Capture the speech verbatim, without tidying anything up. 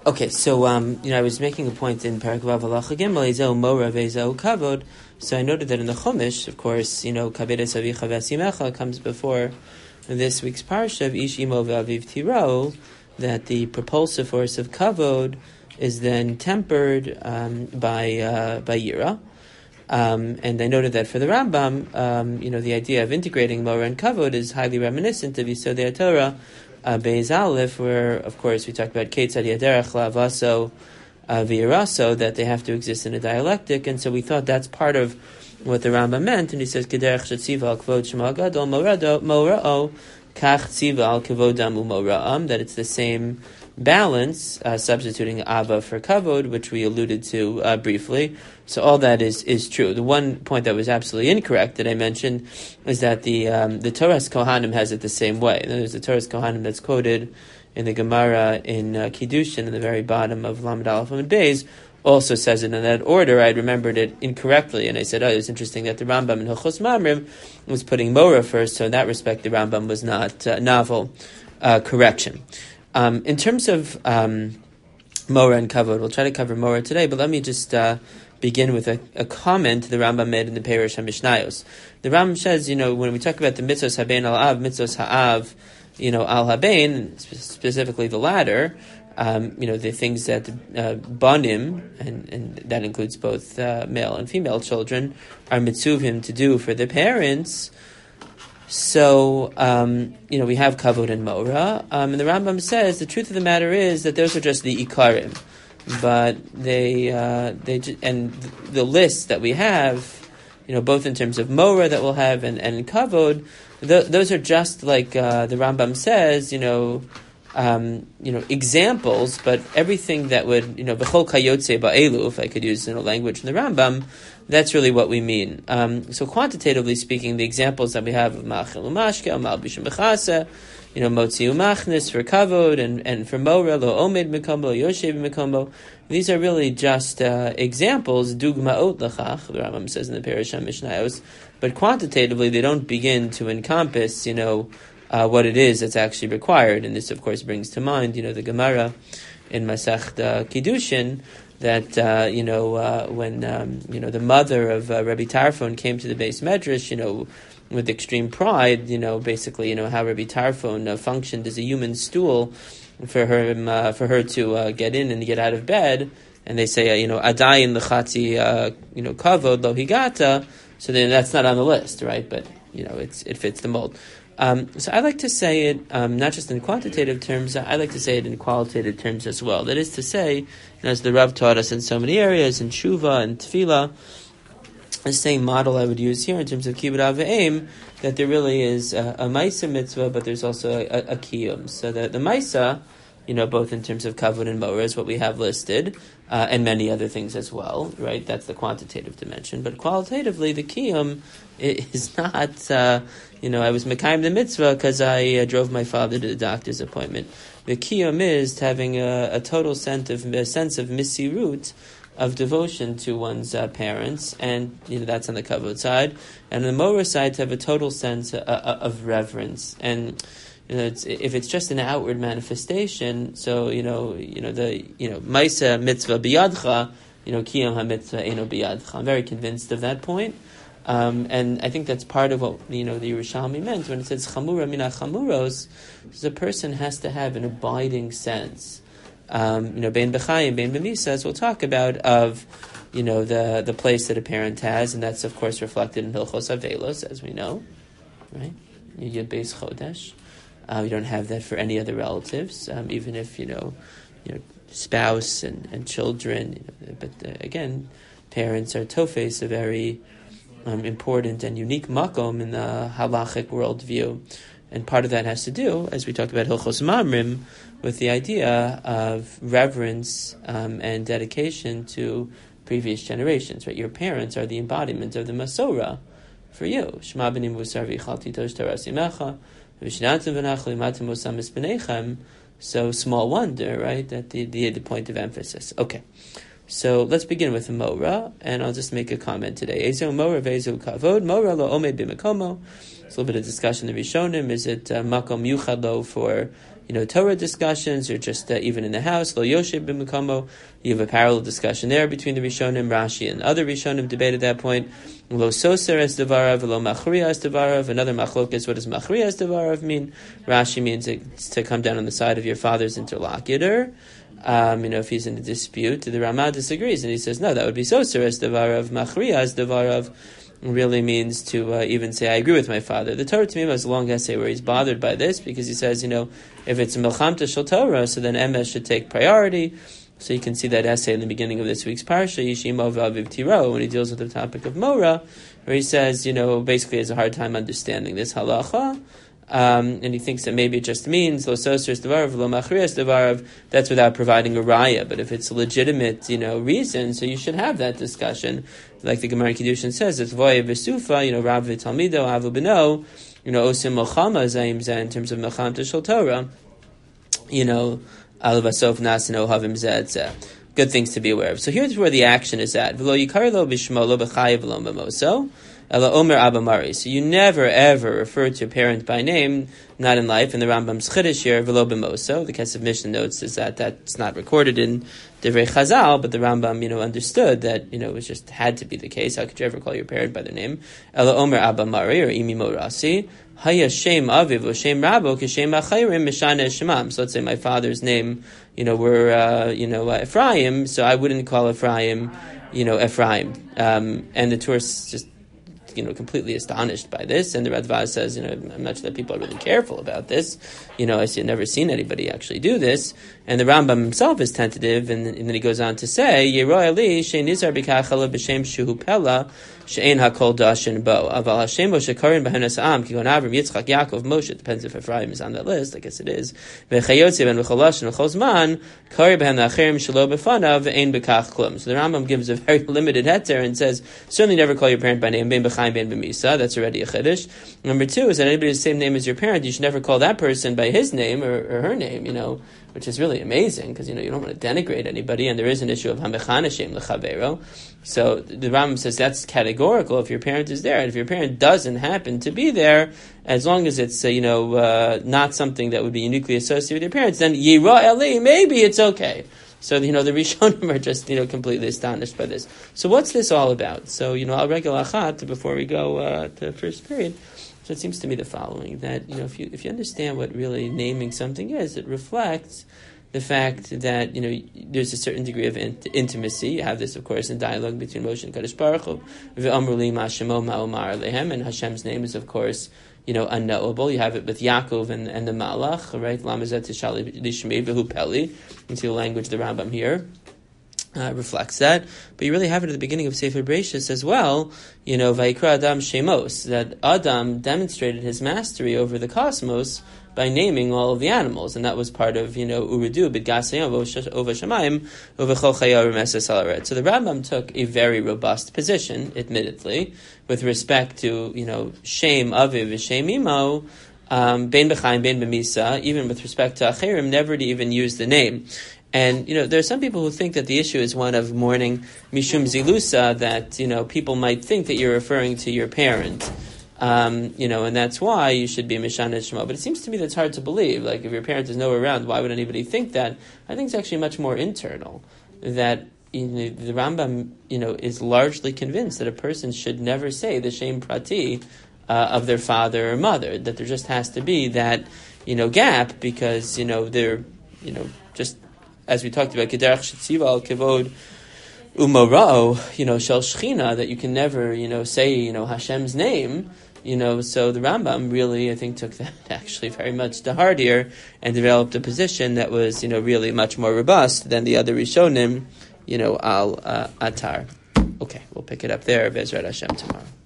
Okay, so um, you know, I was making a point in Perek Vav Halacha Gimel, Ezo Mora Vezo Kavod. So I noted that in the Chumash, of course, you know, Kabedes Avicha Vesimecha comes before this week's parsha of Ish Imo Ve'aviv Tiro, that the propulsive force of Kavod is then tempered um, by uh, by Yira. Um, and I noted that for the Rambam, um, you know, the idea of integrating Mora and Kavod is highly reminiscent of Yisodei HaTorah, uh, Beis Aleph, where, of course, we talked about Ketzad Yaderech La'avaso uh, V'yiraso, that they have to exist in a dialectic, and so we thought that's part of what the Rambam meant, and he says, Kederech Shetziva al Kvod Shema Gadol Mora'o Kach Tziva al Kvodam Umora'am, that it's the same balance, uh, substituting Abba for Kavod, which we alluded to uh, briefly. So all that is is true. The one point that was absolutely incorrect that I mentioned is that the um, the Torah's Kohanim has it the same way. There's the Torah's Kohanim that's quoted in the Gemara in uh, Kiddushin in the very bottom of Lamed Aleph Lamed Beis, also says it in that order. I remembered it incorrectly, and I said, oh, it's interesting that the Rambam in Hilchos Mamrim was putting Mora first, so in that respect the Rambam was not uh, novel uh, correction. Um, in terms of um, Mora and Kavod, we'll try to cover Mora today, but let me just uh, begin with a, a comment the Rambam made in the Perush HaMishnayos. The Rambam says, you know, when we talk about the mitzvos habein al av, mitzvos ha'av, you know, al habein, specifically the latter, um, you know, the things that uh, banim, and, and that includes both uh, male and female children, are mitzuvim to do for the parents. So, um, you know, we have Kavod and Mora, um, and the Rambam says the truth of the matter is that those are just the Ikarim, but they, uh, they, ju- and the list that we have, you know, both in terms of Mora that we'll have and, and Kavod, th- those are just like, uh, the Rambam says, you know, um, you know, examples, but everything that would, you know, B'chol Kayotze Ba'elu, if I could use in a language in the Rambam, that's really what we mean. Um, so quantitatively speaking, the examples that we have of Ma'achel U'Mashke, Malbishim B'chasa, you know, Motzi U'Machnis for Kavod, and, and for Mora, Lo Omed Mekombo, Lo Yoshev Mekombo, these are really just uh, examples, Dugma'ot L'chach, the Rambam says in the Perush HaMishnayos, but quantitatively they don't begin to encompass, you know, Uh, what it is that's actually required. And this, of course, brings to mind, you know, the Gemara in Masech Kiddushin, that, uh, you know, uh, when, um, you know, the mother of uh, Rabbi Tarfon came to the Beis Medrash, you know, with extreme pride, you know, basically, you know, how Rabbi Tarfon uh, functioned as a human stool for her, uh, for her to uh, get in and get out of bed. And they say, uh, you know, Adayin l'chati, uh, you know, kavod lo higata. So then that's not on the list, right? But, you know, it's it fits the mold. Um, so I like to say it um, not just in quantitative terms, I like to say it in qualitative terms as well. That is to say, you know, as the Rav taught us in so many areas, in Tshuva and Tefillah, the same model I would use here in terms of Kibbud Av V'Eim, that there really is a, a Maisa mitzvah, but there's also a, a, a Kiyum. So the, the Maisa, you know, both in terms of Kavod and Mora is what we have listed, uh, and many other things as well, right? That's the quantitative dimension. But qualitatively, the Kiyum is not, uh, you know, I was Mekayim the mitzvah because I uh, drove my father to the doctor's appointment. The Kiyum is having a, a total sense of, a sense of misirut, of devotion to one's uh, parents, and, you know, that's on the Kavod side. And on the Mora side, to have a total sense uh, uh, of reverence. And, you know, it's, if it's just an outward manifestation, so, you know, you know, the, you know, Maisa mitzvah biyadcha, you know, Kiyam ha-mitzvah eno biyadcha. I'm very convinced of that point. Um, and I think that's part of what, you know, the Yerushalmi meant when it says chamura mina chamuros. The person has to have an abiding sense, um, you know, bein b'chayim, bein b'misa, as we'll talk about, of, you know, the the place that a parent has, and that's of course reflected in Hilchos Avelos, as we know, right? Yud Beis Chodesh. Uh, you don't have that for any other relatives, um, even if, you know, you know, spouse and, and children. You know, but uh, again, parents are tofes, a very um, important and unique makom in the halachic worldview, and part of that has to do, as we talked about Hilchos Mamrim, with the idea of reverence um, and dedication to previous generations. Right, your parents are the embodiment of the Masorah for you. Shema b'nim v'usar v'yichalti tosh tarasimecha. So small wonder, right? That the, the the point of emphasis. Okay, so let's begin with Mora, and I'll just make a comment today. Ezo Mora ve'ezo kavod. Mora lo omed b'mekomo. It's a little bit of discussion in the Rishonim. Is it uh, makom yuchad lo for you know, Torah discussions, or just uh, even in the house, Lo Yoshev b'Mekamo, you have a parallel discussion there between the Rishonim, Rashi, and other Rishonim debate at that point. Lo Soser es Devarav, Lo Machriya es Devarav, another machlokes, what does Machriya es Devarav mean? Rashi means it's to come down on the side of your father's interlocutor. Um, you know, if he's in a dispute, the Ramah disagrees, and he says, no, that would be Soser es Devarav, Machriya es Devarav, really means to uh, even say, I agree with my father. The Torah Tamima has a long essay where he's bothered by this, because he says, you know, if it's a Melchamta Shel Torah, so then Emes should take priority. So you can see that essay in the beginning of this week's Parsha, Yishimo V'aviv Tiro, when he deals with the topic of Mora, where he says, you know, basically has a hard time understanding this halacha, um, and he thinks that maybe it just means Lo Soser Devarav, Lo Machriya Devarav, that's without providing a raya. But if it's a legitimate, you know, reason, so you should have that discussion. Like the Gemara Kiddushin says, it's Voye V'sufa, you know, Rav V'talmido, Avu B'no, you know, Osim Melchama Zaim Zeh, in terms of Melchamta Shel Torah, you know, Al Vasof Nasino Havim Zeh. Good things to be aware of. So here's where the action is at. V'lo Yikar Lo B'Shmo Lo B'Chayev Lo B'Moso. Ela Omer Abamari. So you never ever refer to a parent by name, not in life. In the Rambam's Chiddush here, V'lo B'Moso, the Kesef Mishnah notes is that that's not recorded in Divrei Chazal, but the Rambam, you know, understood that, you know, it was just had to be the case. How could you ever call your parent by their name? Ela Omer Abamari, or Imi Morasi. Haya Shem Aviv or Shem Rabo Kishem Achayrim Mishana Shemam. So let's say my father's name, you know, were uh, you know uh, Ephraim, so I wouldn't call Ephraim, you know, Ephraim. Um, and the tourists just, you know, completely astonished by this. And the Radva says, you know, I'm not sure that people are really careful about this. You know, I've never seen anybody actually do this. And the Rambam himself is tentative, and, and then he goes on to say, Yeroy Ali shein nizar b'kachala b'shem shuhu pella she'ein hakol dashin bo aval Hashem Moshe karin b'henas am kigon Avram Yitzchak Yaakov Moshe. It depends if Ephraim is on that list. I guess it is. V'chayotzi ben v'cholash and v'cholzman kari b'hen l'acherim shelo b'fanav ve'ein b'kach klum. So the Rambam gives a very limited heter and says, certainly never call your parent by name, ben b'chaim ben b'misa. That's already a chiddush. Number two is that anybody with the same name as your parent, you should never call that person by his name or, or her name, you know, which is really amazing, because, you know, you don't want to denigrate anybody, and there is an issue of hamechan Hashem lechavero. So the Rambam says that's categorical if your parent is there. And if your parent doesn't happen to be there, as long as it's, uh, you know, uh, not something that would be uniquely associated with your parents, then Yira Eli, maybe it's okay. So, you know, the Rishonim are just, you know, completely astonished by this. So what's this all about? So, you know, Al Regel Achat, before we go uh, to the first period, so it seems to me the following, that, you know, if you if you understand what really naming something is, it reflects the fact that, you know, there's a certain degree of int- intimacy. You have this, of course, in dialogue between Moshe and Kadosh Baruch Hu. V'amru li ma shemo ma'omar alehem, and Hashem's name is, of course, you know, unknowable. You have it with Yaakov and, and the Malach, right? Lamazet tishali lishmei v'hu peli. You see the language of the Rambam here. Uh, reflects that, but you really have it at the beginning of Sefer Bereishis as well. You know, Vayikra Adam Shemos, that Adam demonstrated his mastery over the cosmos by naming all of the animals, and that was part of, you know, Urudu B'Gasayim Ova Shamayim Ova Chol Chayarim Eses Alaret. So the Rambam took a very robust position, admittedly, with respect to, you know, Shem Aviv Shem Imo, um, Ben B'Chaim Ben B'Misa, even with respect to Achirim, never to even use the name. And, you know, there are some people who think that the issue is one of mourning Mishum Zilusa, that, you know, people might think that you're referring to your parent, um, you know, and that's why you should be Mishana Shemo. But it seems to me that's hard to believe. Like, if your parent is nowhere around, why would anybody think that? I think it's actually much more internal, that, you know, the Rambam, you know, is largely convinced that a person should never say the Shem Prati uh, of their father or mother, that there just has to be that, you know, gap, because, you know, they're, you know, just... as we talked about, Kederach Shetziva Kevod Umorao, you know, Shel Shechina, that you can never, you know, say, you know, Hashem's name, you know. So the Rambam really, I think, took that actually very much to heart here and developed a position that was, you know, really much more robust than the other Rishonim, you know, al uh, Atar. Okay, we'll pick it up there, Bezrat Hashem, tomorrow.